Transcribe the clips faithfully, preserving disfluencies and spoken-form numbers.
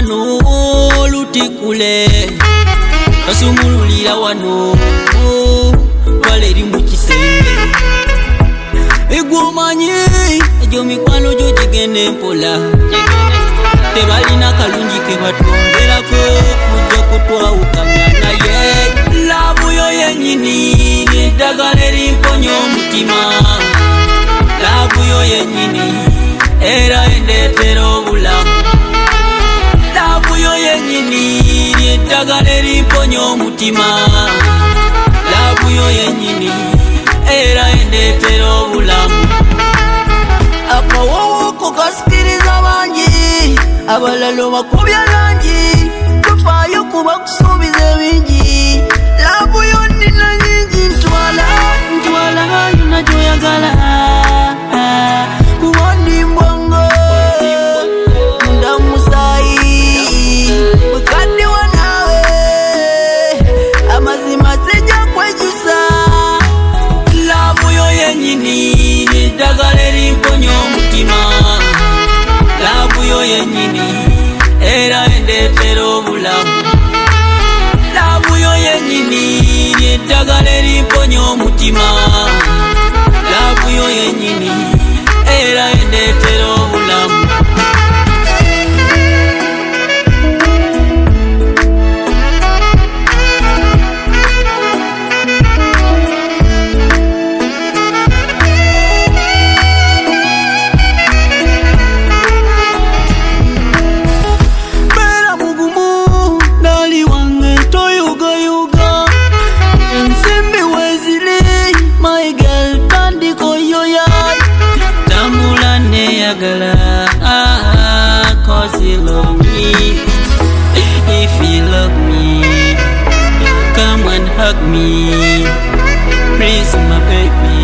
wano lutikule kasumululira wano waleri mu kisenge igwomanyi ejo mikwano jo jigende mpola tebalina kalungi ke batwongerako mujja kutwawukanya naye labu yo yenyini eddagala erimponya omutima labu yo yenyini era endeetera obulamu labu yo yenyini eddagala erimponya omutima labu yo yenyini era endeetera obulamu akawowoko kasikiriza bangi abalalo bakubya langi tufaayo kuba kusuubiza ebingi labu yo nina nyingi ntwala ntwala yona gyoyagala kuwandi mbwango ndamusayi bwekaddiwa naawe amazima sijja kwejusa labu yo yenyini eddagala erimponya omutima labu yo yenyini era endeetera obulamu labu yo yenyini eddagala erimponya omutima labu yo yenyini era endeetera obulamu cause you love me. If you love me, come and hug me, please my baby.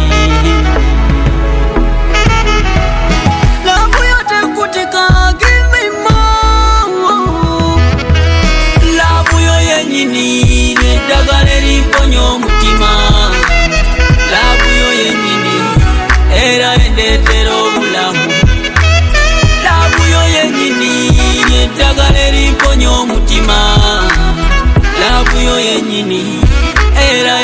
Love yote kutika, give me more. Love yo yenyini eddagala erimponya omutima. Love yo yenyini era endeetera obulamu. Eddagala erimponya omutima labu yo yenyini era